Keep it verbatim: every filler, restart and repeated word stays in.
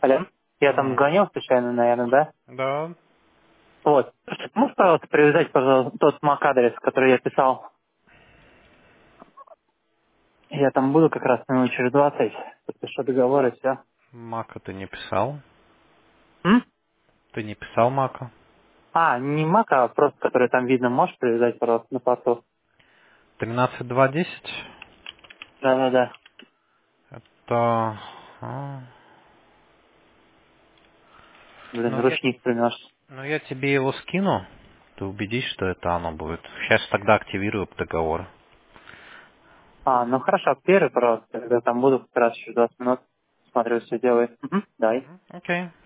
Алло. Я там М, гонял случайно, наверное, да? Да, Вот. Слушай, ты можешь, пожалуйста, привязать, пожалуйста, тот мак-адрес, который я писал? Я там буду как раз минут через двадцать. Подпишу договор и все. Мака ты не писал? М? Ты не писал Мака? А, не мак, а просто, который там видно, можешь привязать, пожалуйста, на порту? тринадцать два десять? Да-да-да. Это... а, Блин, Ну я, ручник принес. ну, я тебе его скину. Ты убедись, что это оно будет. Сейчас тогда активирую договор. А, ну хорошо, первый, пожалуйста, когда там буду как раз через двадцать минут. Смотрю, все делает. Угу. Давай. Мгм, Окей.